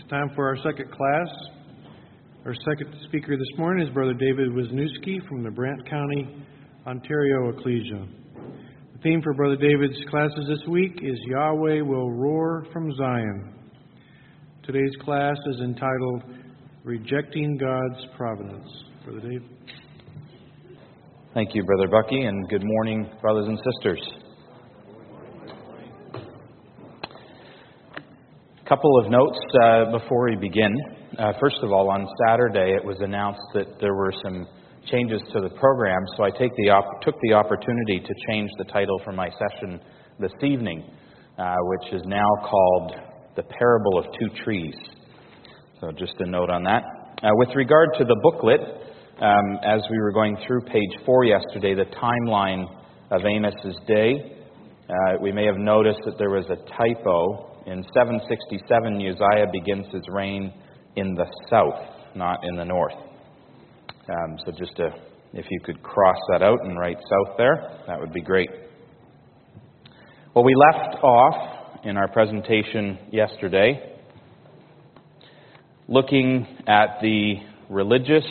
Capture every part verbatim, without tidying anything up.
Time for our second class. Our second speaker this morning is Brother David Wisniewski from the Brant County, Ontario Ecclesia. The theme for Brother David's classes this week is Yahweh Will Roar from Zion. Today's class is entitled Rejecting God's Providence. Brother Dave. Thank you, Brother Bucky, and good morning, brothers and sisters. A couple of notes uh, before we begin. Uh, first of all, on Saturday it was announced that there were some changes to the program, so I take the op- took the opportunity to change the title for my session this evening, uh, which is now called The Parable of Two Trees. So just a note on that. Uh, with regard to the booklet, um, as we were going through page four yesterday, the timeline of Amos's day, uh, we may have noticed that there was a typo. In seven sixty-seven, Uzziah begins his reign in the south, not in the north. Um, so just to, if you could cross that out and write south there, that would be great. Well, we left off in our presentation yesterday looking at the religious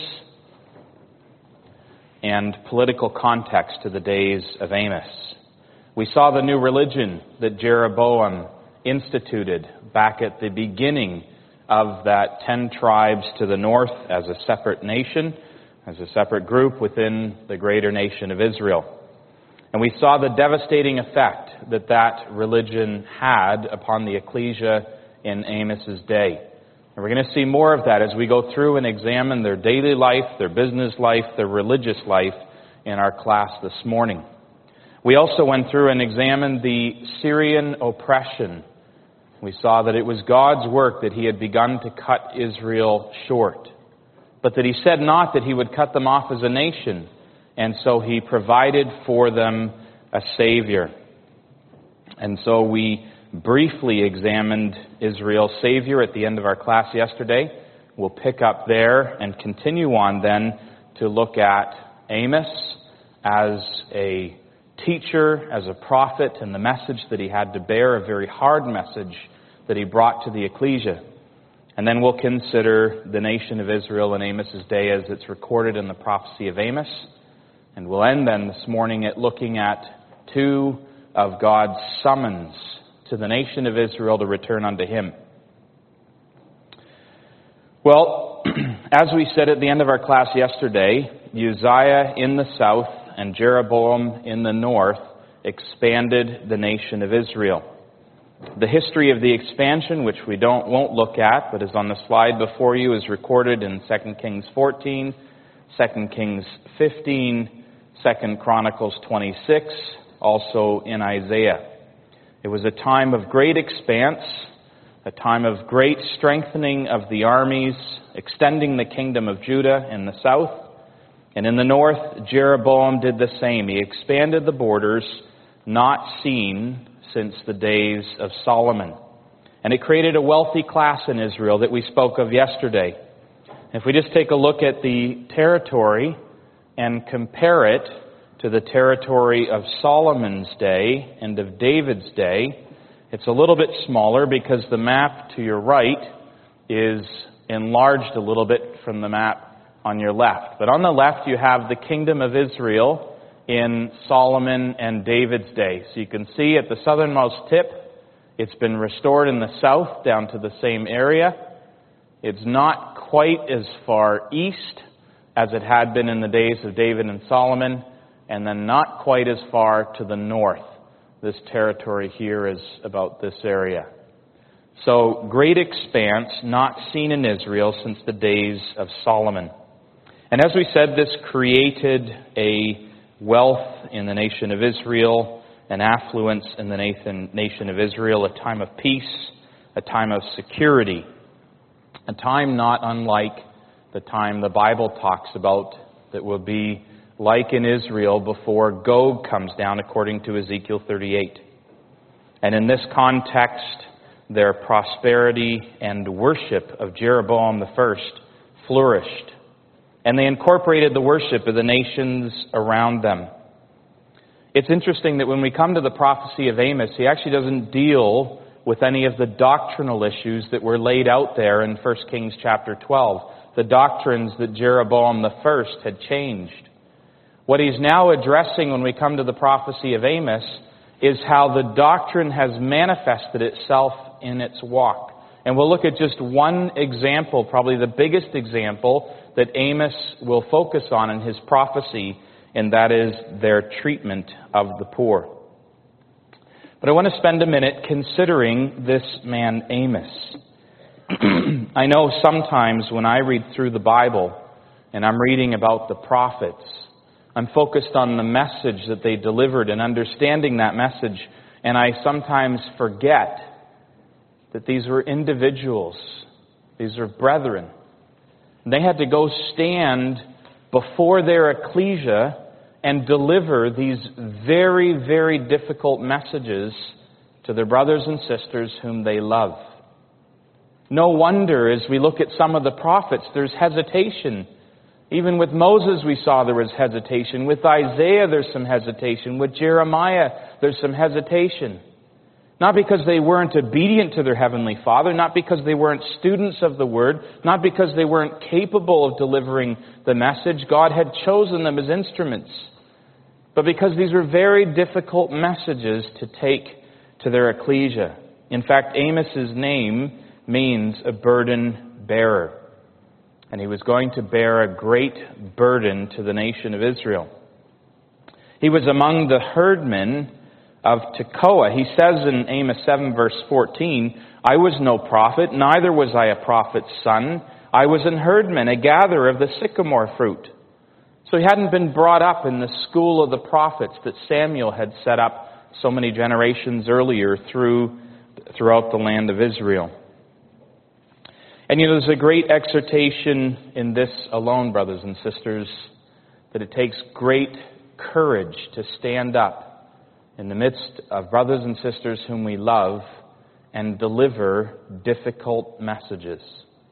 and political context to the days of Amos. We saw the new religion that Jeroboam instituted back at the beginning of that ten tribes to the north as a separate nation, as a separate group within the greater nation of Israel. And we saw the devastating effect that that religion had upon the ecclesia in Amos's day. And we're going to see more of that as we go through and examine their daily life, their business life, their religious life in our class this morning. We also went through and examined the Syrian oppression. We saw that it was God's work that He had begun to cut Israel short, but that He said not that He would cut them off as a nation, and so He provided for them a Savior. And so we briefly examined Israel's Savior at the end of our class yesterday. We'll pick up there and continue on then to look at Amos as a teacher, as a prophet, and the message that he had to bear, a very hard message that he brought to the ecclesia. And then we'll consider the nation of Israel in Amos's day as it's recorded in the prophecy of Amos. And we'll end then this morning at looking at two of God's summons to the nation of Israel to return unto Him. Well, as we said at the end of our class yesterday, Uzziah in the south and Jeroboam in the north expanded the nation of Israel. The history of the expansion, which we don't won't look at, but is on the slide before you, is recorded in Second Kings fourteen, Second Kings fifteen, Second Chronicles twenty-six, also in Isaiah. It was a time of great expanse, a time of great strengthening of the armies, extending the kingdom of Judah in the south. And in the north, Jeroboam did the same. He expanded the borders, not seen since the days of Solomon. And it created a wealthy class in Israel that we spoke of yesterday. If we just take a look at the territory and compare it to the territory of Solomon's day and of David's day, it's a little bit smaller because the map to your right is enlarged a little bit from the map on your left. But on the left you have the kingdom of Israel in Solomon and David's day. So you can see at the southernmost tip, it's been restored in the south down to the same area. It's not quite as far east as it had been in the days of David and Solomon, and then not quite as far to the north. This territory here is about this area. So great expanse, not seen in Israel since the days of Solomon. And as we said, this created a wealth in the nation of Israel, an affluence in the nation of Israel, a time of peace, a time of security, a time not unlike the time the Bible talks about that will be like in Israel before Gog comes down, according to Ezekiel thirty-eight. And in this context, their prosperity and worship of Jeroboam the first flourished. And they incorporated the worship of the nations around them. It's interesting that when we come to the prophecy of Amos, he actually doesn't deal with any of the doctrinal issues that were laid out there in First Kings chapter twelve, the doctrines that Jeroboam the First had changed. What he's now addressing when we come to the prophecy of Amos is how the doctrine has manifested itself in its walk. And we'll look at just one example, probably the biggest example that Amos will focus on in his prophecy, and that is their treatment of the poor. But I want to spend a minute considering this man Amos. I know sometimes when I read through the Bible and I'm reading about the prophets, I'm focused on the message that they delivered and understanding that message, and I sometimes forget that these were individuals. These are brethren. And they had to go stand before their ecclesia and deliver these very, very difficult messages to their brothers and sisters whom they love. No wonder, as we look at some of the prophets, there's hesitation. Even with Moses we saw there was hesitation. With Isaiah there's some hesitation. With Jeremiah there's some hesitation. Not because they weren't obedient to their Heavenly Father, not because they weren't students of the Word, not because they weren't capable of delivering the message. God had chosen them as instruments. But because these were very difficult messages to take to their ecclesia. In fact, Amos's name means a burden bearer. And he was going to bear a great burden to the nation of Israel. He was among the herdmen of Tekoa. He says in Amos seven verse fourteen, I was no prophet, neither was I a prophet's son. I was an herdman, a gatherer of the sycamore fruit. So he hadn't been brought up in the school of the prophets that Samuel had set up so many generations earlier through throughout the land of Israel. And you know, there's a great exhortation in this alone, brothers and sisters, that it takes great courage to stand up in the midst of brothers and sisters whom we love and deliver difficult messages.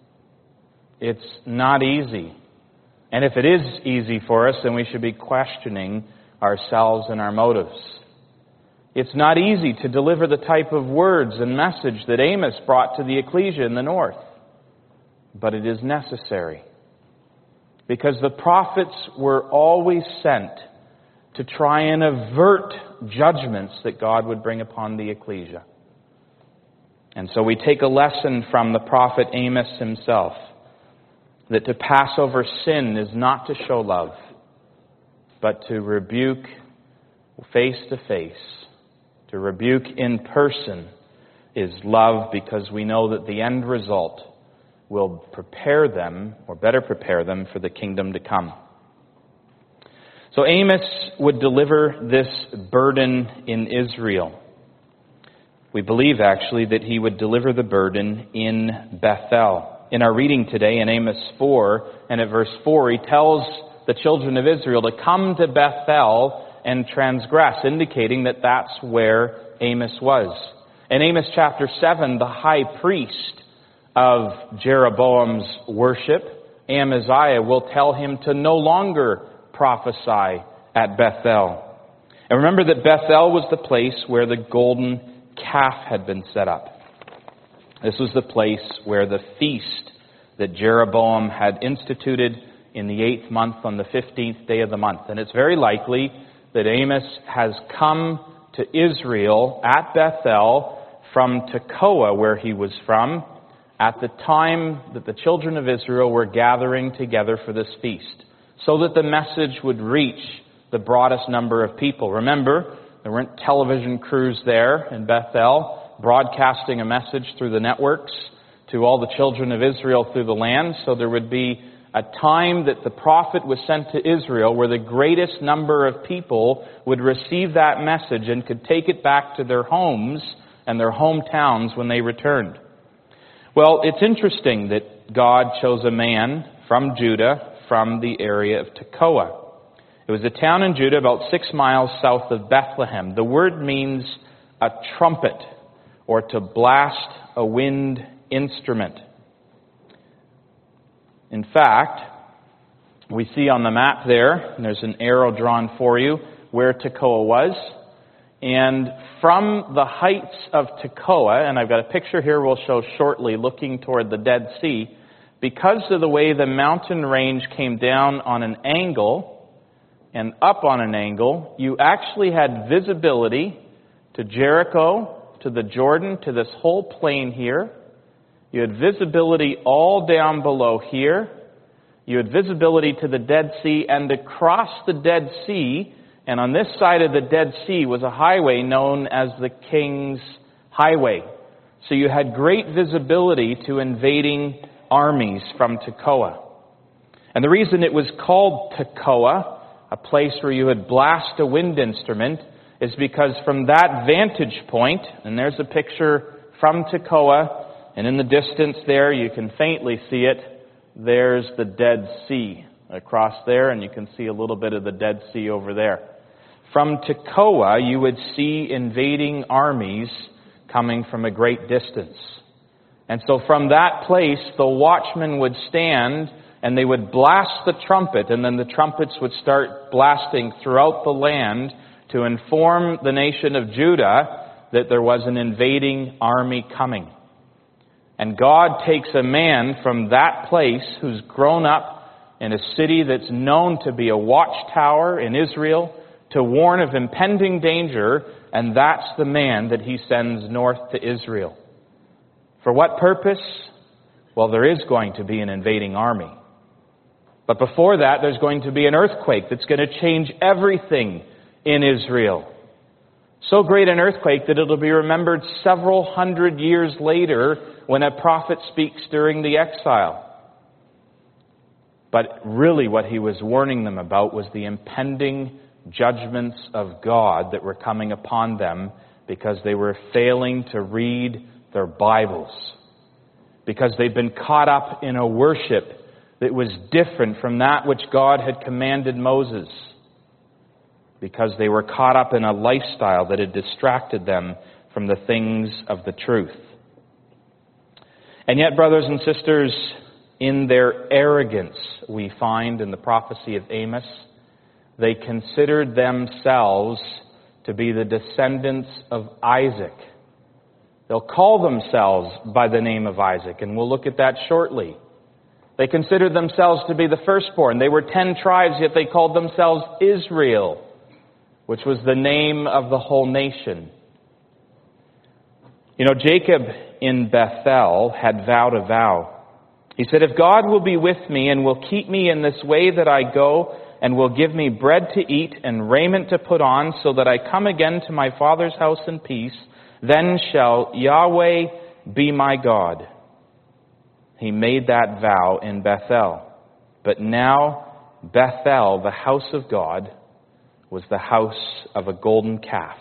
It's not easy. And if it is easy for us, then we should be questioning ourselves and our motives. It's not easy to deliver the type of words and message that Amos brought to the ecclesia in the north. But it is necessary. Because the prophets were always sent to try and avert judgments that God would bring upon the ecclesia. And so we take a lesson from the prophet Amos himself, that to pass over sin is not to show love, but to rebuke face to face, to rebuke in person is love, because we know that the end result will prepare them, or better prepare them, for the kingdom to come. So Amos would deliver this burden in Israel. We believe, actually, that he would deliver the burden in Bethel. In our reading today in Amos four, and at verse four, he tells the children of Israel to come to Bethel and transgress, indicating that that's where Amos was. In Amos chapter seven, the high priest of Jeroboam's worship, Amaziah, will tell him to no longer prophesy at Bethel. And remember that Bethel was the place where the golden calf had been set up. This was the place where the feast that Jeroboam had instituted in the eighth month on the fifteenth day of the month. And it's very likely that Amos has come to Israel at Bethel from Tekoa, where he was from, at the time that the children of Israel were gathering together for this feast, so that the message would reach the broadest number of people. Remember, there weren't television crews there in Bethel broadcasting a message through the networks to all the children of Israel through the land. So there would be a time that the prophet was sent to Israel where the greatest number of people would receive that message and could take it back to their homes and their hometowns when they returned. Well, it's interesting that God chose a man from Judah, from the area of Tekoa. It was a town in Judah about six miles south of Bethlehem. The word means a trumpet, or to blast a wind instrument. In fact, we see on the map there, and there's an arrow drawn for you, where Tekoa was. And from the heights of Tekoa, and I've got a picture here we'll show shortly looking toward the Dead Sea, because of the way the mountain range came down on an angle and up on an angle, you actually had visibility to Jericho, to the Jordan, to this whole plain here. You had visibility all down below here. You had visibility to the Dead Sea, and across the Dead Sea, and on this side of the Dead Sea was a highway known as the King's Highway. So you had great visibility to invading armies from Tekoa. And the reason it was called Tekoa, a place where you would blast a wind instrument, is because from that vantage point, and there's a picture from Tekoa, and in the distance there you can faintly see it, there's the Dead Sea across there, and you can see a little bit of the Dead Sea over there. From Tekoa, you would see invading armies coming from a great distance. And so from that place, the watchmen would stand and they would blast the trumpet, and then the trumpets would start blasting throughout the land to inform the nation of Judah that there was an invading army coming. And God takes a man from that place who's grown up in a city that's known to be a watchtower in Israel, to warn of impending danger, and that's the man that he sends north to Israel. For what purpose? Well, there is going to be an invading army. But before that, there's going to be an earthquake that's going to change everything in Israel. So great an earthquake that it'll be remembered several hundred years later when a prophet speaks during the exile. But really what he was warning them about was the impending judgments of God that were coming upon them because they were failing to read their Bibles, because they'd been caught up in a worship that was different from that which God had commanded Moses, because they were caught up in a lifestyle that had distracted them from the things of the truth. And yet, brothers and sisters, in their arrogance, we find in the prophecy of Amos, they considered themselves to be the descendants of Isaac. They'll call themselves by the name of Isaac, and we'll look at that shortly. They considered themselves to be the firstborn. They were ten tribes, yet they called themselves Israel, which was the name of the whole nation. You know, Jacob in Bethel had vowed a vow. He said, "If God will be with me and will keep me in this way that I go, and will give me bread to eat and raiment to put on, so that I come again to my father's house in peace, then shall Yahweh be my God." He made that vow in Bethel. But now Bethel, the house of God, was the house of a golden calf.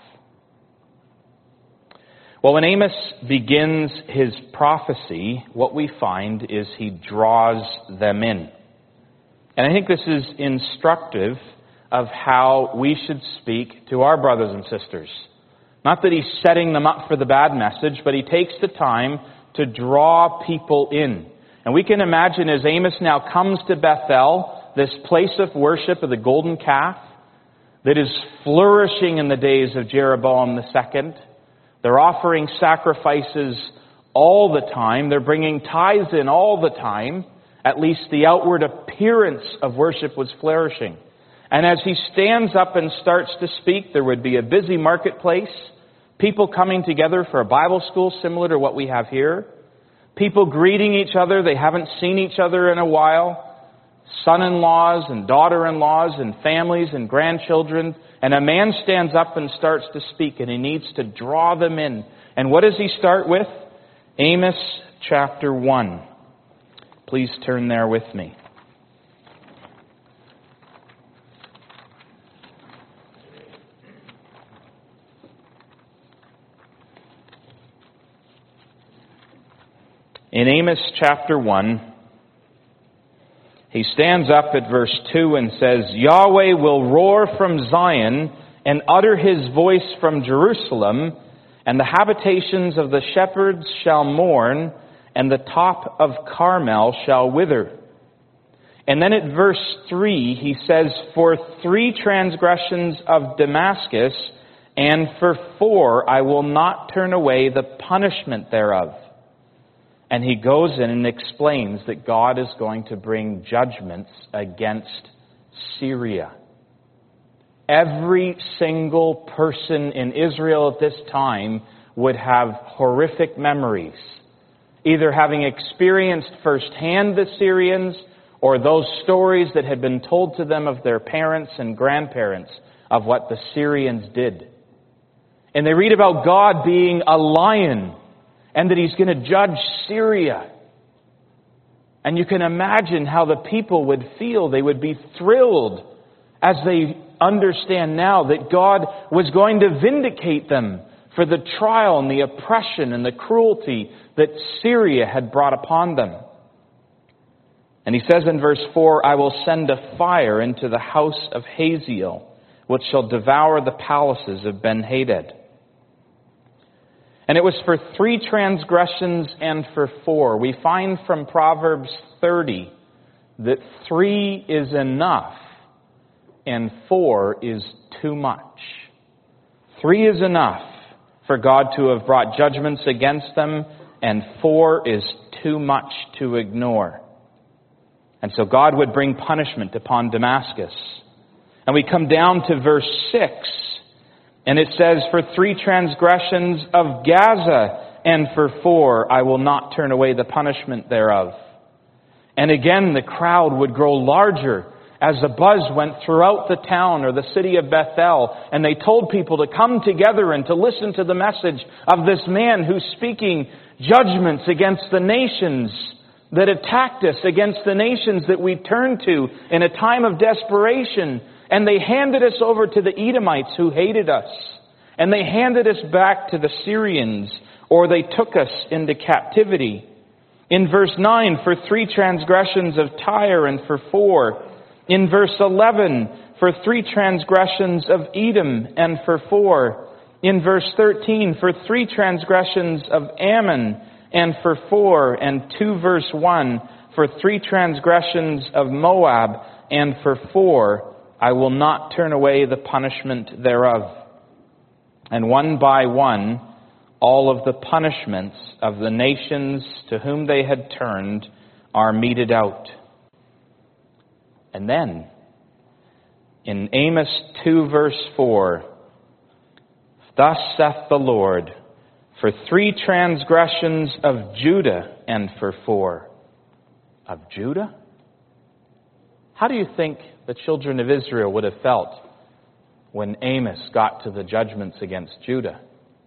Well, when Amos begins his prophecy, what we find is he draws them in. And I think this is instructive of how we should speak to our brothers and sisters. Not that he's setting them up for the bad message, but he takes the time to draw people in. And we can imagine as Amos now comes to Bethel, this place of worship of the golden calf that is flourishing in the days of Jeroboam the second. They're offering sacrifices all the time. They're bringing tithes in all the time. At least the outward appearance of worship was flourishing. And as he stands up and starts to speak, there would be a busy marketplace, people coming together for a Bible school similar to what we have here, people greeting each other. They haven't seen each other in a while, son-in-laws and daughter-in-laws and families and grandchildren. And a man stands up and starts to speak, and he needs to draw them in. And what does he start with? Amos chapter one. Please turn there with me. In Amos chapter one, he stands up at verse two and says, "Yahweh will roar from Zion and utter his voice from Jerusalem, and the habitations of the shepherds shall mourn, and the top of Carmel shall wither." And then at verse three, he says, "For three transgressions of Damascus and for four, I will not turn away the punishment thereof. And he goes in and explains that God is going to bring judgments against Syria. Every single person in Israel at this time would have horrific memories, either having experienced firsthand the Syrians or those stories that had been told to them of their parents and grandparents of what the Syrians did. And they read about God being a lion and that He's going to judge Syria. And you can imagine how the people would feel. They would be thrilled as they understand now that God was going to vindicate them for the trial and the oppression and the cruelty that Syria had brought upon them. And he says in verse four, I will send a fire into the house of Hazael, which shall devour the palaces of Ben-Hadad. And it was for three transgressions and for four. We find from Proverbs thirty that three is enough and four is too much. Three is enough for God to have brought judgments against them, and four is too much to ignore. And so God would bring punishment upon Damascus. And we come down to verse six, and it says, for three transgressions of Gaza, and for four, I will not turn away the punishment thereof. And again, the crowd would grow larger as the buzz went throughout the town or the city of Bethel, and they told people to come together and to listen to the message of this man who's speaking judgments against the nations that attacked us, against the nations that we turned to in a time of desperation. And they handed us over to the Edomites who hated us. And they handed us back to the Syrians, or they took us into captivity. In verse nine, for three transgressions of Tyre and for four. In verse eleven, for three transgressions of Edom and for four. In verse thirteen, for three transgressions of Ammon and for four. And two verse one, for three transgressions of Moab and for four. I will not turn away the punishment thereof. And one by one, all of the punishments of the nations to whom they had turned are meted out. And then, in Amos two verse four, thus saith the Lord, for three transgressions of Judah and for four. Of Judah? How do you think the children of Israel would have felt when Amos got to the judgments against Judah?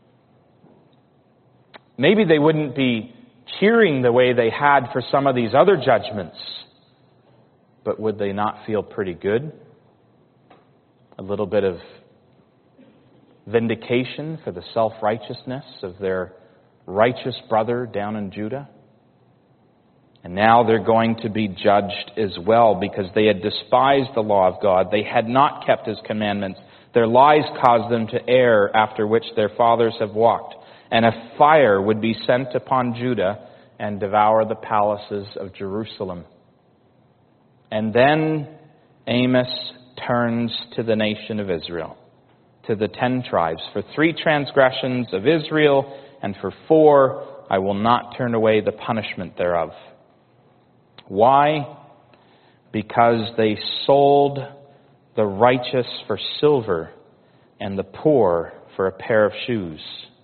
Maybe they wouldn't be cheering the way they had for some of these other judgments. But would they not feel pretty good? A little bit of vindication for the self-righteousness of their righteous brother down in Judah? And now they're going to be judged as well because they had despised the law of God. They had not kept His commandments. Their lies caused them to err, after which their fathers have walked. And a fire would be sent upon Judah and devour the palaces of Jerusalem. And then Amos turns to the nation of Israel, to the ten tribes. For three transgressions of Israel, and for four, I will not turn away the punishment thereof. Why? Because they sold the righteous for silver and the poor for a pair of shoes.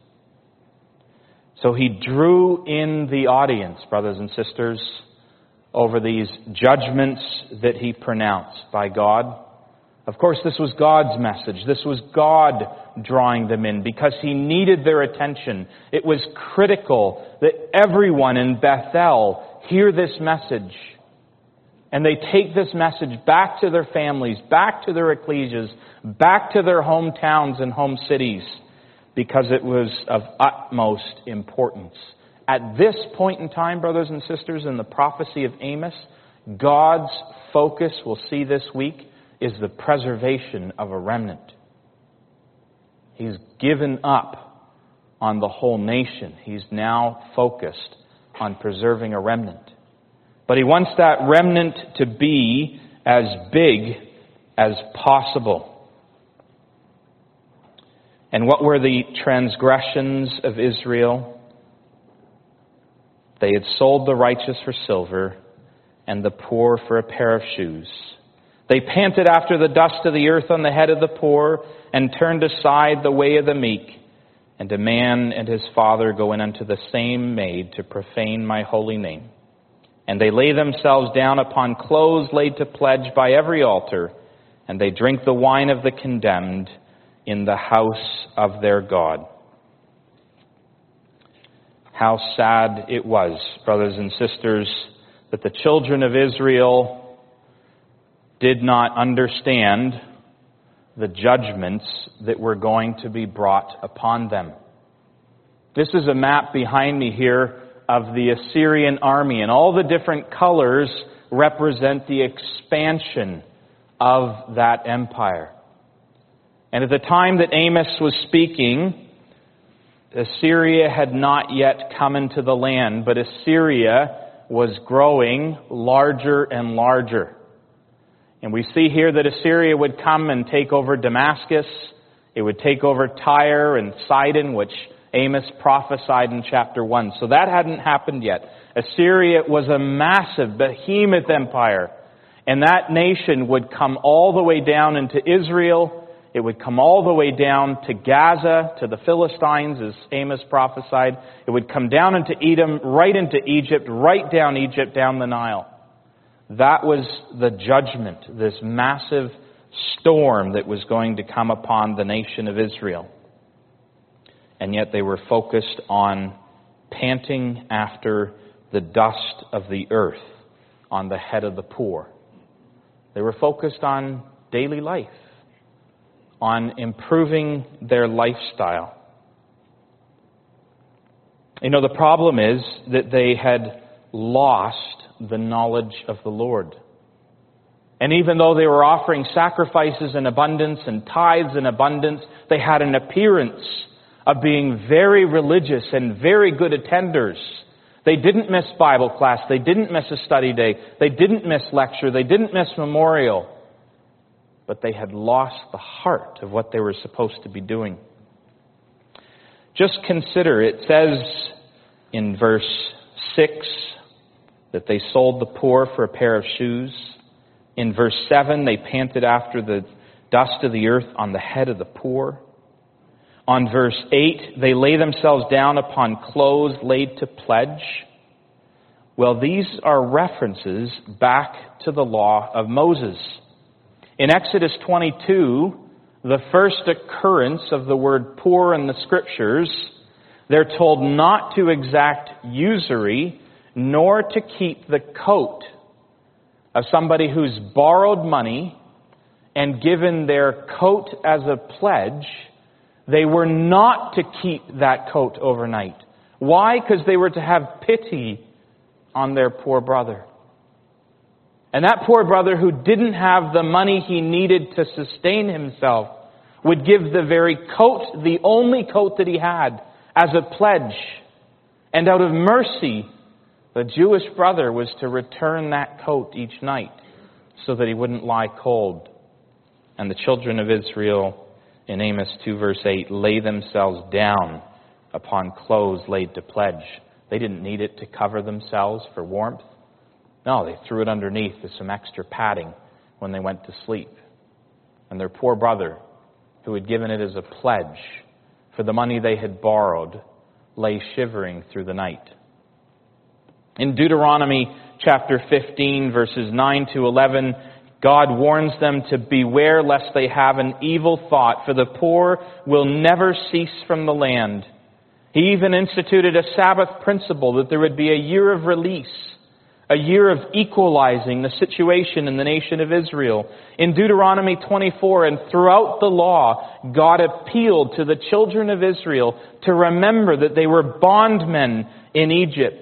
So he drew in the audience, brothers and sisters, over these judgments that he pronounced by God. Of course, this was God's message. This was God drawing them in because He needed their attention. It was critical that everyone in Bethel hear this message. And they take this message back to their families, back to their ecclesias, back to their hometowns and home cities, because it was of utmost importance. At this point in time, brothers and sisters, in the prophecy of Amos, God's focus, we'll see this week, is the preservation of a remnant. He's given up on the whole nation. He's now focused on preserving a remnant. But He wants that remnant to be as big as possible. And what were the transgressions of Israel? They had sold the righteous for silver and the poor for a pair of shoes. They panted after the dust of the earth on the head of the poor, and turned aside the way of the meek. And a man and his father go in unto the same maid to profane my holy name. And they lay themselves down upon clothes laid to pledge by every altar, and they drink the wine of the condemned in the house of their God. How sad it was, brothers and sisters, that the children of Israel did not understand the judgments that were going to be brought upon them. This is a map behind me here of the Assyrian army, and all the different colors represent the expansion of that empire. And at the time that Amos was speaking, Assyria had not yet come into the land, but Assyria was growing larger and larger. And we see here that Assyria would come and take over Damascus. It would take over Tyre and Sidon, which Amos prophesied in chapter one. So that hadn't happened yet. Assyria was a massive, behemoth empire. And that nation would come all the way down into Israel. It would come all the way down to Gaza, to the Philistines, as Amos prophesied. It would come down into Edom, right into Egypt, right down Egypt, down the Nile. That was the judgment, this massive storm that was going to come upon the nation of Israel. And yet they were focused on panting after the dust of the earth on the head of the poor. They were focused on daily life, on improving their lifestyle. You know, the problem is that they had lost the knowledge of the Lord. And even though they were offering sacrifices in abundance and tithes in abundance, they had an appearance of being very religious and very good attenders. They didn't miss Bible class. They didn't miss a study day. They didn't miss lecture. They didn't miss memorial. But they had lost the heart of what they were supposed to be doing. Just consider, it says in verse six that they sold the poor for a pair of shoes. In verse seven, they panted after the dust of the earth on the head of the poor. On verse eight, they lay themselves down upon clothes laid to pledge. Well, these are references back to the law of Moses. In Exodus twenty-two, the first occurrence of the word poor in the Scriptures, they're told not to exact usury, nor to keep the coat of somebody who's borrowed money and given their coat as a pledge. They were not to keep that coat overnight. Why? Because they were to have pity on their poor brother. And that poor brother who didn't have the money he needed to sustain himself would give the very coat, the only coat that he had, as a pledge. And out of mercy, the Jewish brother was to return that coat each night so that he wouldn't lie cold. And the children of Israel, in Amos two verse eight, lay themselves down upon clothes laid to pledge. They didn't need it to cover themselves for warmth. No, they threw it underneath with some extra padding when they went to sleep. And their poor brother, who had given it as a pledge for the money they had borrowed, lay shivering through the night. In Deuteronomy chapter fifteen, verses nine to eleven, God warns them to beware lest they have an evil thought, for the poor will never cease from the land. He even instituted a Sabbath principle that there would be a year of release, a year of equalizing the situation in the nation of Israel. In Deuteronomy twenty-four and throughout the law, God appealed to the children of Israel to remember that they were bondmen in Egypt.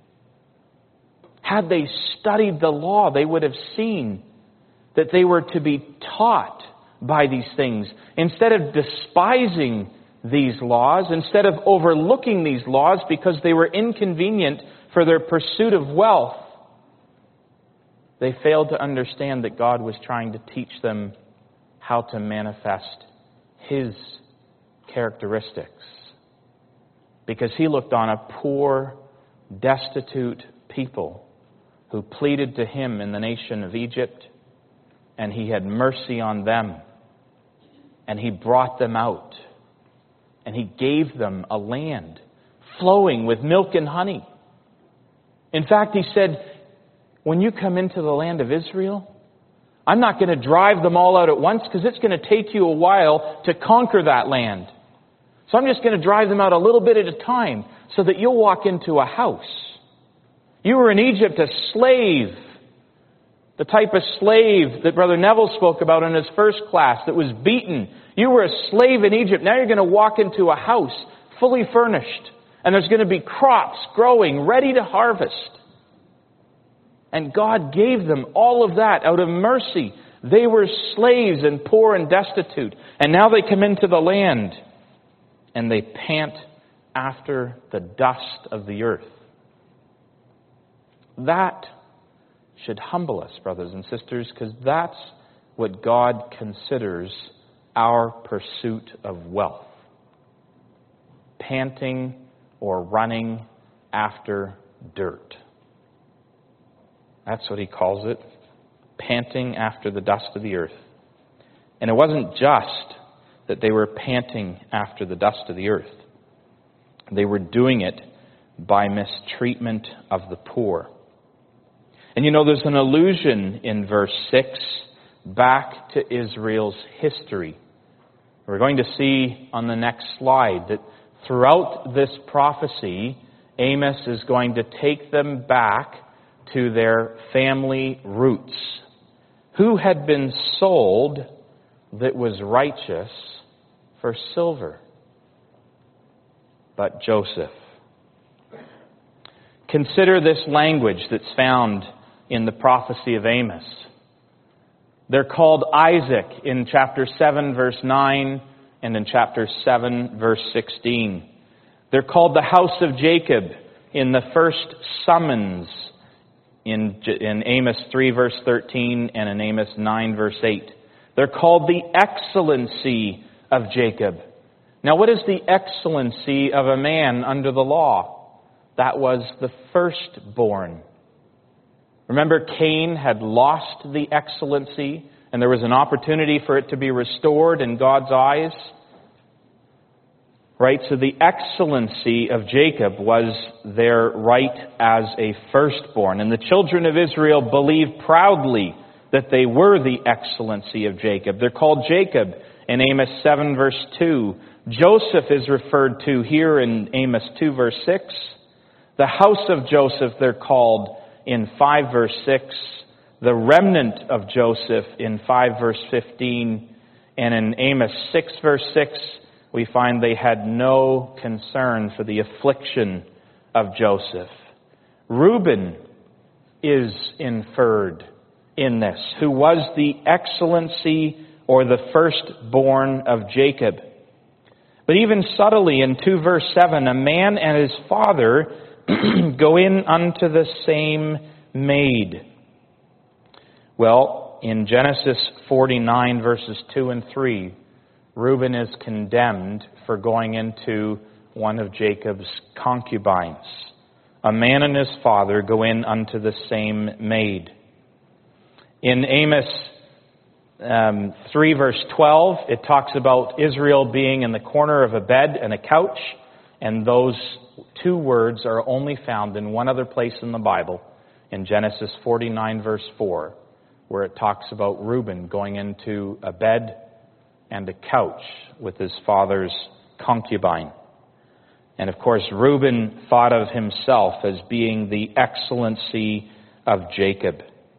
Had they studied the law, they would have seen that they were to be taught by these things. Instead of despising these laws, instead of overlooking these laws because they were inconvenient for their pursuit of wealth, they failed to understand that God was trying to teach them how to manifest His characteristics. Because he looked on a poor, destitute people who pleaded to him in the nation of Egypt, and he had mercy on them, and he brought them out, and he gave them a land flowing with milk and honey. In fact, he said, when you come into the land of Israel, I'm not going to drive them all out at once because it's going to take you a while to conquer that land. So I'm just going to drive them out a little bit at a time so that you'll walk into a house. You were in Egypt a slave, the type of slave that Brother Neville spoke about in his first class that was beaten. You were a slave in Egypt. Now you're going to walk into a house fully furnished, and there's going to be crops growing, ready to harvest. And God gave them all of that out of mercy. They were slaves and poor and destitute. And now they come into the land and they pant after the dust of the earth. That should humble us, brothers and sisters, because that's what God considers our pursuit of wealth. Panting or running after dirt. That's what he calls it. Panting after the dust of the earth. And it wasn't just that they were panting after the dust of the earth. They were doing it by mistreatment of the poor. And you know, there's an allusion in verse six back to Israel's history. We're going to see on the next slide that throughout this prophecy, Amos is going to take them back to their family roots. Who had been sold that was righteous for silver? But Joseph. Consider this language that's found in the prophecy of Amos. They're called Isaac in chapter seven, verse nine, and in chapter seven, verse sixteen. They're called the house of Jacob in the first summons in, in Amos three, verse thirteen, and in Amos nine, verse eight. They're called the excellency of Jacob. Now, what is the excellency of a man under the law? That was the firstborn. Remember, Cain had lost the excellency, and there was an opportunity for it to be restored in God's eyes. Right? So the excellency of Jacob was their right as a firstborn. And the children of Israel believed proudly that they were the excellency of Jacob. They're called Jacob in Amos seven, verse two. Joseph is referred to here in Amos two, verse six. The house of Joseph they're called in five, verse six. The remnant of Joseph in five, verse fifteen. And in Amos six, verse six, we find they had no concern for the affliction of Joseph. Reuben is inferred in this, who was the excellency or the firstborn of Jacob. But even subtly in two verse seven, a man and his father go in unto the same maid. Well, in Genesis forty-nine verses two and three, Reuben is condemned for going into one of Jacob's concubines. A man and his father go in unto the same maid. In Amos um, three verse twelve, it talks about Israel being in the corner of a bed and a couch, and those two words are only found in one other place in the Bible, in Genesis forty-nine verse four, where it talks about Reuben going into a bed and a couch with his father's concubine. And of course, Reuben thought of himself as being the excellency of Jacob.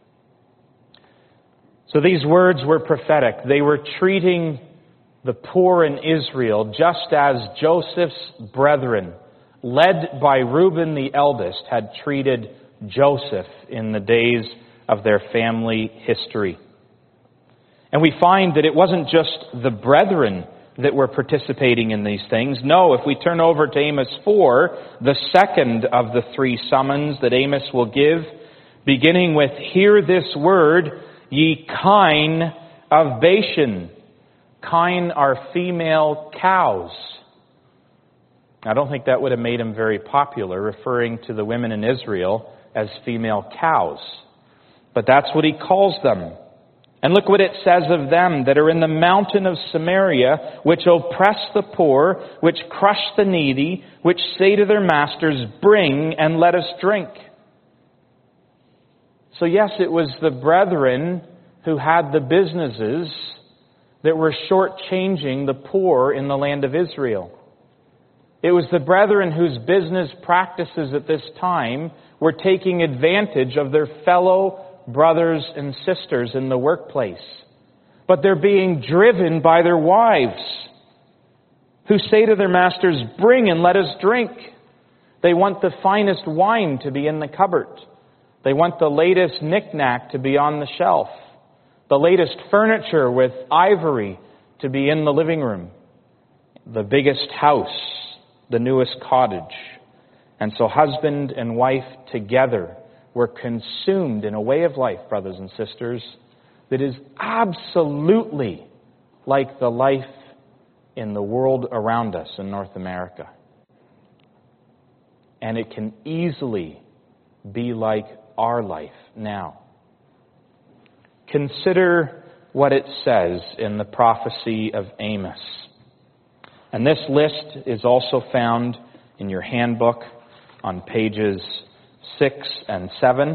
So these words were prophetic. They were treating the poor in Israel just as Joseph's brethren, led by Reuben the eldest, had treated Joseph in the days of their family history. And we find that it wasn't just the brethren that were participating in these things. No, if we turn over to Amos four, the second of the three summons that Amos will give, beginning with, "Hear this word, ye kine of Bashan." Kine are female cows. I don't think that would have made him very popular, referring to the women in Israel as female cows. But that's what he calls them. And look what it says of them that are in the mountain of Samaria, which oppress the poor, which crush the needy, which say to their masters, "Bring and let us drink." So yes, it was the brethren who had the businesses that were shortchanging the poor in the land of Israel. It was the brethren whose business practices at this time were taking advantage of their fellow brothers and sisters in the workplace. But they're being driven by their wives, who say to their masters, "Bring and let us drink." They want the finest wine to be in the cupboard. They want the latest knick-knack to be on the shelf. The latest furniture with ivory to be in the living room. The biggest house, the newest cottage. And so husband and wife together were consumed in a way of life, brothers and sisters, that is absolutely like the life in the world around us in North America. And it can easily be like our life now. Consider what it says in the prophecy of Amos. And this list is also found in your handbook on pages six and seven.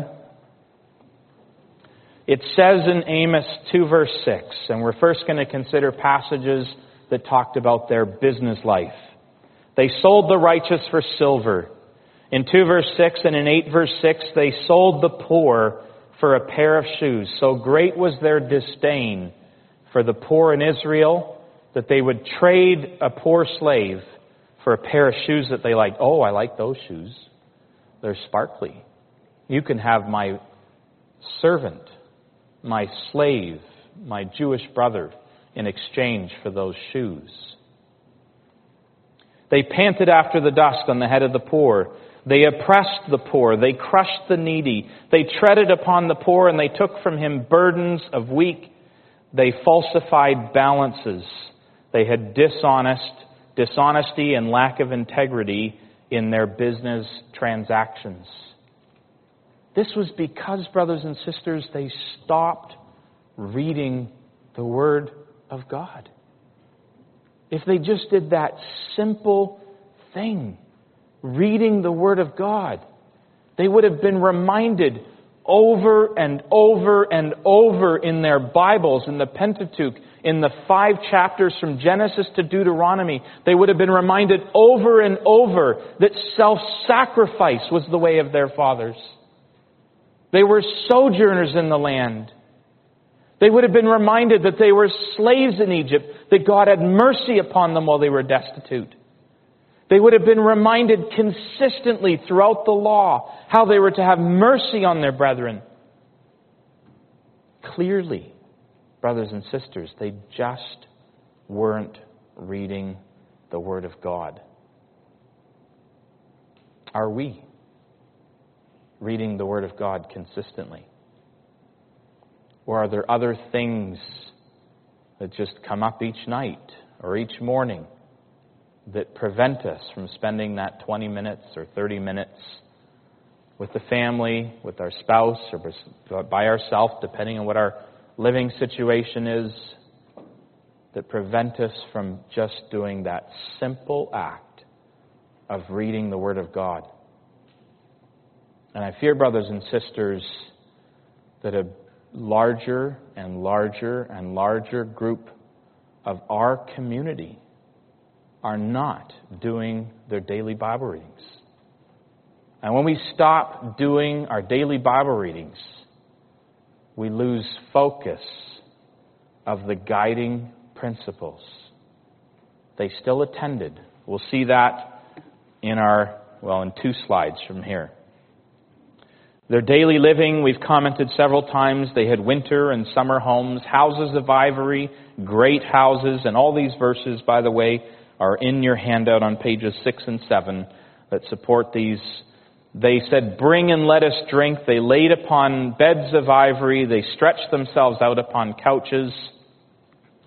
It says in Amos two verse six, and we're first going to consider passages that talked about their business life. They sold the righteous for silver. In two verse six and in eight verse six, they sold the poor for a pair of shoes. So great was their disdain for the poor in Israel that they would trade a poor slave for a pair of shoes that they liked. Oh, I like those shoes. They're sparkly. You can have my servant, my slave, my Jewish brother in exchange for those shoes. They panted after the dust on the head of the poor. They oppressed the poor. They crushed the needy. They treaded upon the poor, and they took from him burdens of weak. They falsified balances. They had dishonest, dishonesty and lack of integrity in their business transactions. This was because, brothers and sisters, they stopped reading the Word of God. If they just did that simple thing, reading the Word of God, they would have been reminded over and over and over in their Bibles, in the Pentateuch, in the five chapters from Genesis to Deuteronomy. They would have been reminded over and over that self-sacrifice was the way of their fathers. They were sojourners in the land. They would have been reminded that they were slaves in Egypt, that God had mercy upon them while they were destitute. They would have been reminded consistently throughout the law how they were to have mercy on their brethren. Clearly, brothers and sisters, they just weren't reading the Word of God. Are we reading the Word of God consistently? Or are there other things that just come up each night or each morning that prevent us from spending that twenty minutes or thirty minutes with the family, with our spouse, or by ourselves, depending on what our living situation is, that prevent us from just doing that simple act of reading the Word of God? And I fear, brothers and sisters, that a larger and larger and larger group of our community are not doing their daily Bible readings. And when we stop doing our daily Bible readings, we lose focus of the guiding principles. They still attended. We'll see that in our, well, in two slides from here. Their daily living, we've commented several times, they had winter and summer homes, houses of ivory, great houses, and all these verses, by the way, are in your handout on pages six and seven that support these. They said, "Bring and let us drink." They laid upon beds of ivory. They stretched themselves out upon couches.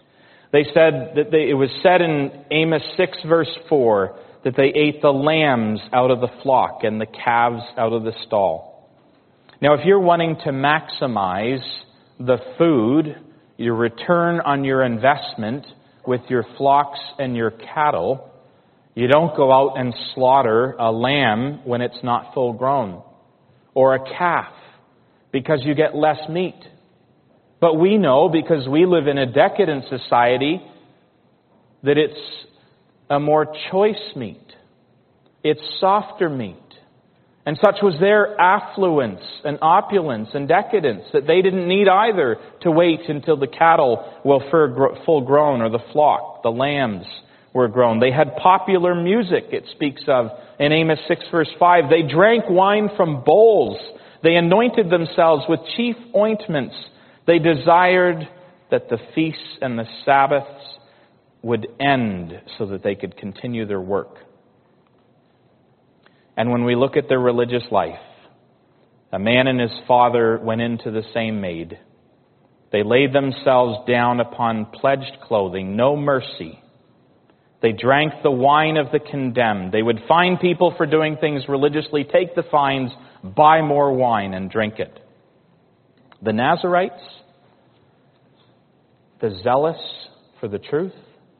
They said that they, it was said in Amos six verse four that they ate the lambs out of the flock and the calves out of the stall. Now, if you're wanting to maximize the food, your return on your investment with your flocks and your cattle, you don't go out and slaughter a lamb when it's not full grown, or a calf, because you get less meat. But we know, because we live in a decadent society, that it's a more choice meat. It's softer meat. And such was their affluence and opulence and decadence, that they didn't need either to wait until the cattle were full grown, or the flock, the lambs, were grown. They had popular music, it speaks of in Amos six verse five. They drank wine from bowls. They anointed themselves with chief ointments. They desired that the feasts and the Sabbaths would end so that they could continue their work. And when we look at their religious life, a man and his father went into the same maid. They laid themselves down upon pledged clothing, no mercy. They drank the wine of the condemned. They would fine people for doing things religiously, take the fines, buy more wine, and drink it. The Nazarites, the zealous for the truth,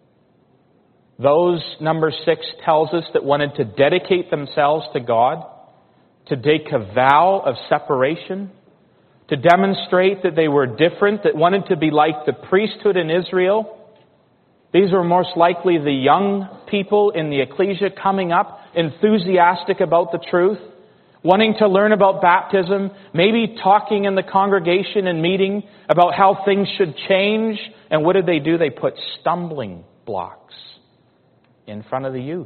those, number six tells us, that wanted to dedicate themselves to God, to take a vow of separation, to demonstrate that they were different, that wanted to be like the priesthood in Israel. These were most likely the young people in the ecclesia coming up, enthusiastic about the truth, wanting to learn about baptism, maybe talking in the congregation and meeting about how things should change. And what did they do? They put stumbling blocks in front of the youth.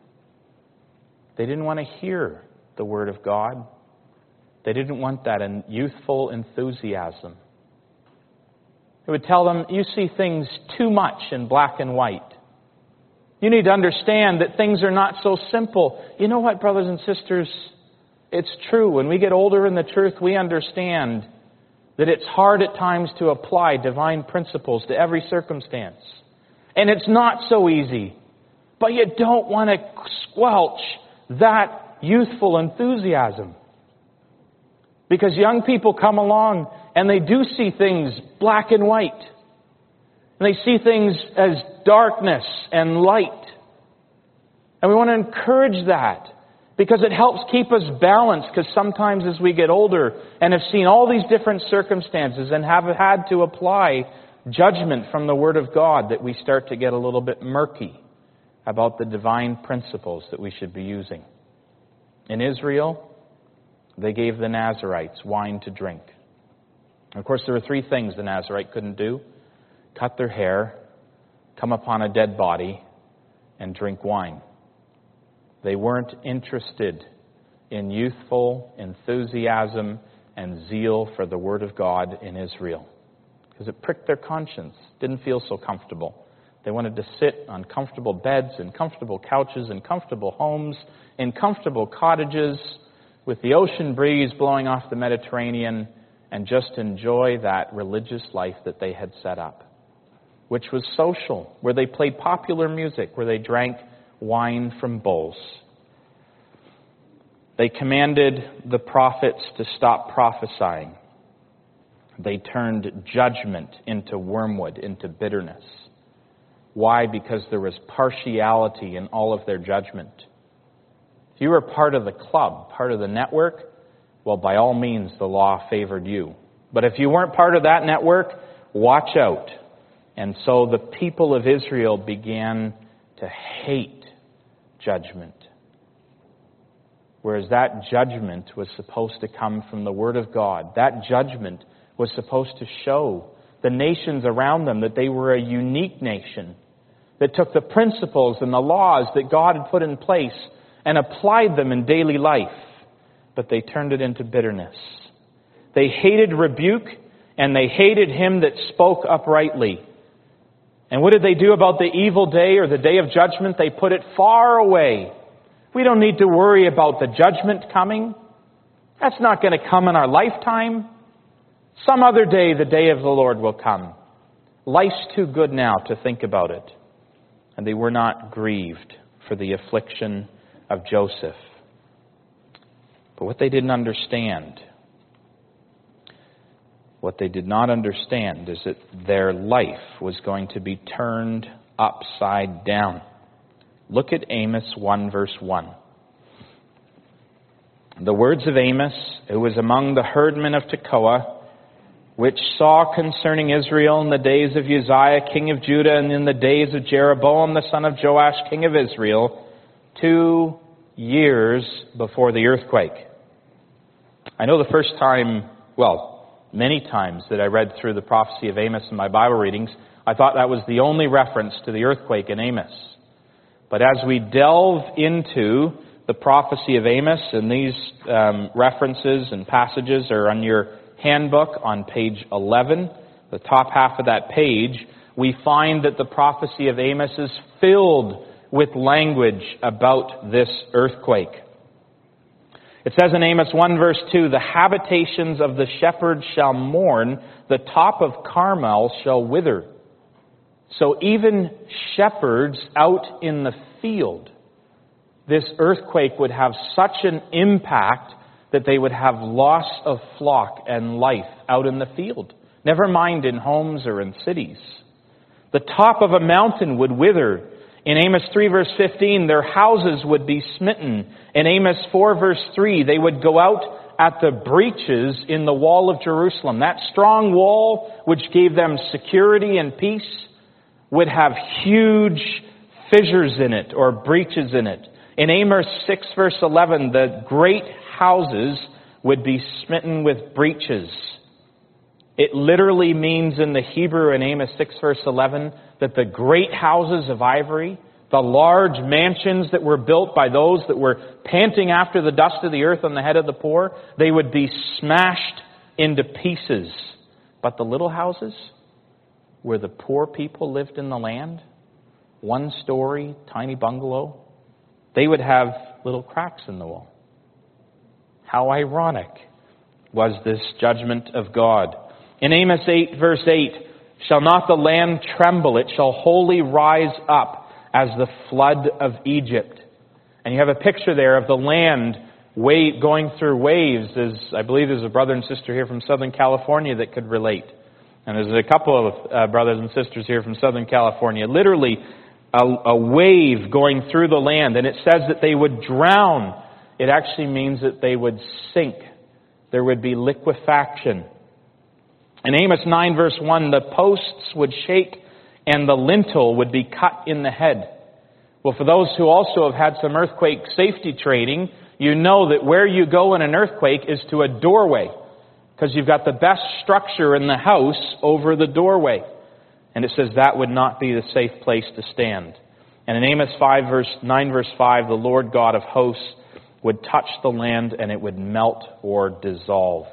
They didn't want to hear the Word of God. They didn't want that in youthful enthusiasm. It would tell them, you see things too much in black and white. You need to understand that things are not so simple. You know what, brothers and sisters? It's true. When we get older in the truth, we understand that it's hard at times to apply divine principles to every circumstance. And it's not so easy. But you don't want to squelch that youthful enthusiasm. Because young people come along and they do see things black and white. And they see things as darkness and light. And we want to encourage that, because it helps keep us balanced. Because sometimes as we get older and have seen all these different circumstances and have had to apply judgment from the Word of God, that we start to get a little bit murky about the divine principles that we should be using. In Israel, they gave the Nazarites wine to drink. Of course, there were three things the Nazarite couldn't do: cut their hair, come upon a dead body, and drink wine. They weren't interested in youthful enthusiasm and zeal for the Word of God in Israel, because it pricked their conscience, didn't feel so comfortable. They wanted to sit on comfortable beds and comfortable couches and comfortable homes in comfortable cottages with the ocean breeze blowing off the Mediterranean, and just enjoy that religious life that they had set up, which was social, where they played popular music, where they drank wine from bowls. They commanded the prophets to stop prophesying. They turned judgment into wormwood, into bitterness. Why? Because there was partiality in all of their judgment. If you were part of the club, part of the network, well, by all means, the law favored you. But if you weren't part of that network, watch out. And so the people of Israel began to hate judgment. Whereas that judgment was supposed to come from the Word of God. That judgment was supposed to show the nations around them that they were a unique nation that took the principles and the laws that God had put in place and applied them in daily life. But they turned it into bitterness. They hated rebuke, and they hated him that spoke uprightly. And what did they do about the evil day or the day of judgment? They put it far away. We don't need to worry about the judgment coming. That's not going to come in our lifetime. Some other day, the day of the Lord will come. Life's too good now to think about it. And they were not grieved for the affliction of Joseph. But what they didn't understand, what they did not understand is that their life was going to be turned upside down. Look at Amos one verse one. The words of Amos, who was among the herdmen of Tekoa, which saw concerning Israel in the days of Uzziah, king of Judah, and in the days of Jeroboam, the son of Joash, king of Israel, two years before the earthquake. I know the first time, well, many times that I read through the prophecy of Amos in my Bible readings, I thought that was the only reference to the earthquake in Amos. But as we delve into the prophecy of Amos, and these um, references and passages are on your handbook on page eleven, the top half of that page, we find that the prophecy of Amos is filled with language about this earthquake. It says in Amos one verse two, the habitations of the shepherds shall mourn, the top of Carmel shall wither. So even shepherds out in the field, this earthquake would have such an impact that they would have loss of flock and life out in the field. Never mind in homes or in cities. The top of a mountain would wither. In Amos three verse fifteen, their houses would be smitten. In Amos four verse three, they would go out at the breaches in the wall of Jerusalem. That strong wall, which gave them security and peace, would have huge fissures in it or breaches in it. In Amos six verse eleven, the great houses would be smitten with breaches. It literally means in the Hebrew in Amos six verse eleven that the great houses of ivory, the large mansions that were built by those that were panting after the dust of the earth on the head of the poor, they would be smashed into pieces. But the little houses where the poor people lived in the land, one story, tiny bungalow, they would have little cracks in the wall. How ironic was this judgment of God. In Amos eight verse eight, shall not the land tremble, it shall wholly rise up as the flood of Egypt. And you have a picture there of the land wave, going through waves. As I believe there's a brother and sister here from Southern California that could relate. And there's a couple of uh, brothers and sisters here from Southern California. Literally, a, a wave going through the land. And it says that they would drown. It actually means that they would sink. There would be liquefaction. In Amos nine verse one, the posts would shake and the lintel would be cut in the head. Well, for those who also have had some earthquake safety training, you know that where you go in an earthquake is to a doorway, because you've got the best structure in the house over the doorway. And it says that would not be the safe place to stand. And in Amos five verse nine verse five, the Lord God of hosts would touch the land and it would melt or dissolve.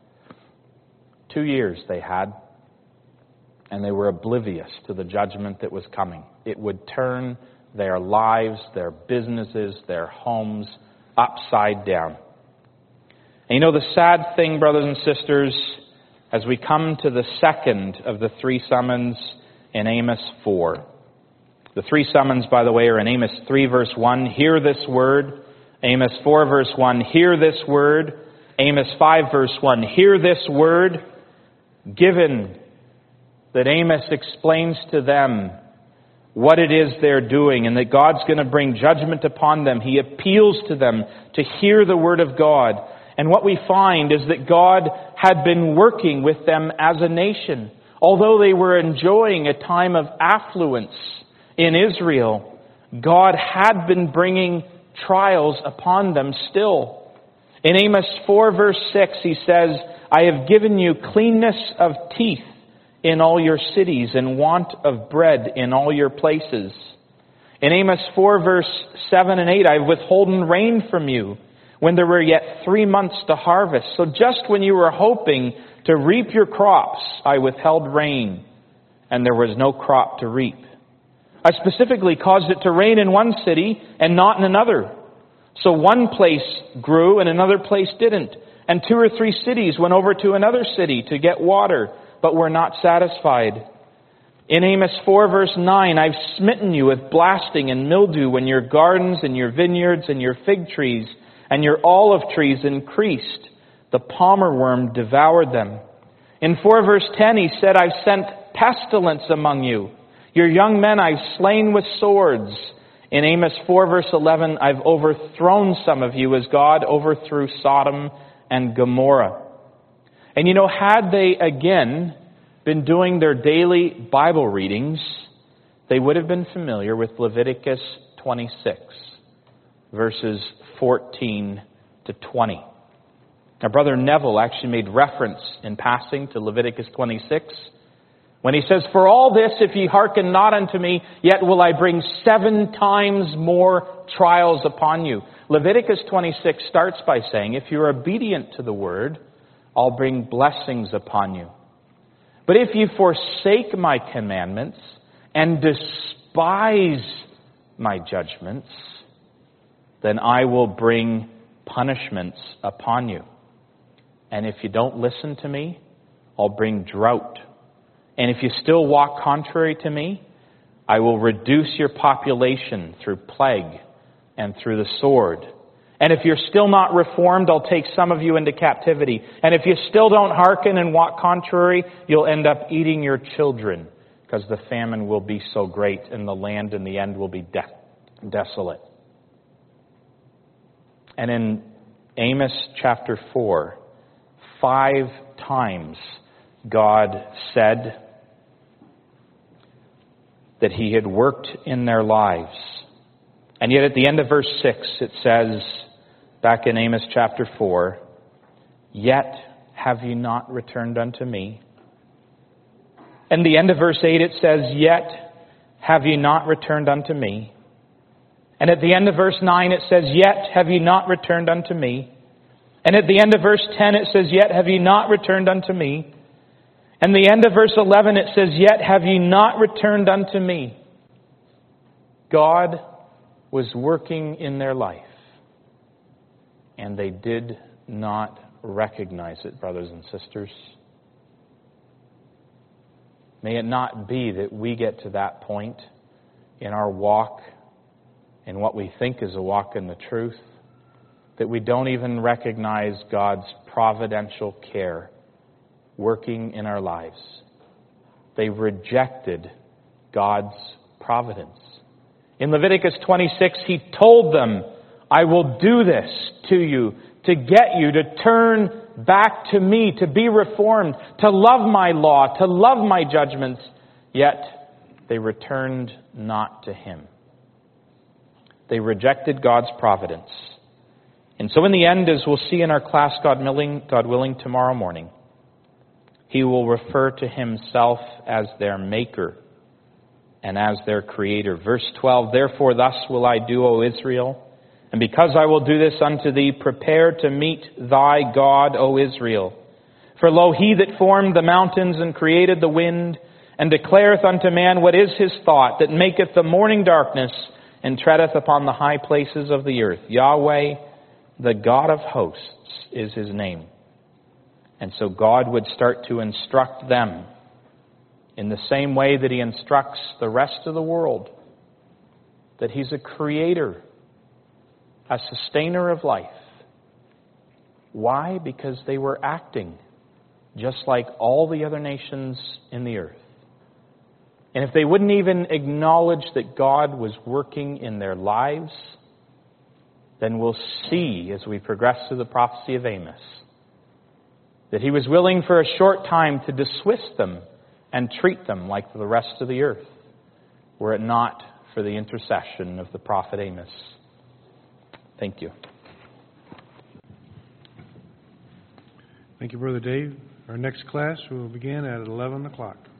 Two years they had, and they were oblivious to the judgment that was coming. It would turn their lives, their businesses, their homes upside down. And you know the sad thing, brothers and sisters, as we come to the second of the three summons in Amos four. The three summons, by the way, are in Amos three verse one, hear this word. Amos four verse one, hear this word. Amos five verse one, hear this word. Given that Amos explains to them what it is they're doing and that God's going to bring judgment upon them, he appeals to them to hear the word of God. And what we find is that God had been working with them as a nation. Although they were enjoying a time of affluence in Israel, God had been bringing trials upon them still. In Amos four verse six, he says, I have given you cleanness of teeth in all your cities and want of bread in all your places. In Amos four verse seven and eight, I have withholden rain from you when there were yet three months to harvest. So just when you were hoping to reap your crops, I withheld rain, and there was no crop to reap. I specifically caused it to rain in one city and not in another. So one place grew and another place didn't. And two or three cities went over to another city to get water, but were not satisfied. In Amos four verse nine, I've smitten you with blasting and mildew when your gardens and your vineyards and your fig trees and your olive trees increased. The palmer worm devoured them. In four verse ten, he said, I've sent pestilence among you. Your young men I've slain with swords. In Amos four verse eleven, I've overthrown some of you as God overthrew Sodom and Gomorrah. And you know, had they again been doing their daily Bible readings, they would have been familiar with Leviticus twenty-six, verses fourteen to twenty. Now, Brother Neville actually made reference in passing to Leviticus twenty-six when he says, For all this, if ye hearken not unto me, yet will I bring seven times more trials upon you. Leviticus twenty-six starts by saying, if you're obedient to the word, I'll bring blessings upon you. But if you forsake my commandments and despise my judgments, then I will bring punishments upon you. And if you don't listen to me, I'll bring drought. And if you still walk contrary to me, I will reduce your population through plague and through the sword. And if you're still not reformed, I'll take some of you into captivity. And if you still don't hearken and walk contrary, you'll end up eating your children, because the famine will be so great and the land in the end will be de- desolate. And in Amos chapter four, five times God said that He had worked in their lives. And yet at the end of verse six, it says, back in Amos chapter four, Yet have ye not returned unto me? And the end of verse eight, it says, Yet have ye not returned unto me? And at the end of verse nine, it says, Yet have ye not returned unto me? And at the end of verse ten, it says, Yet have ye not returned unto me? And the end of verse eleven, it says, Yet have ye not returned unto me? God was working in their life, and they did not recognize it, brothers and sisters. May it not be that we get to that point in our walk, in what we think is a walk in the truth, that we don't even recognize God's providential care working in our lives. They rejected God's providence. In Leviticus twenty-six, He told them, I will do this to you to get you to turn back to me, to be reformed, to love my law, to love my judgments. Yet they returned not to Him. They rejected God's providence. And so in the end, as we'll see in our class, God willing, God willing, tomorrow morning, He will refer to Himself as their Maker and as their Creator. Verse twelve, Therefore thus will I do, O Israel, and because I will do this unto thee, prepare to meet thy God, O Israel. For lo, He that formed the mountains and created the wind, and declareth unto man what is his thought, that maketh the morning darkness, and treadeth upon the high places of the earth. Yahweh, the God of hosts, is His name. And so God would start to instruct them in the same way that He instructs the rest of the world, that He's a creator, a sustainer of life. Why? Because they were acting just like all the other nations in the earth. And if they wouldn't even acknowledge that God was working in their lives, then we'll see as we progress through the prophecy of Amos that He was willing for a short time to dismiss them and treat them like the rest of the earth, were it not for the intercession of the prophet Amos. Thank you. Thank you, Brother Dave. Our next class will begin at eleven o'clock.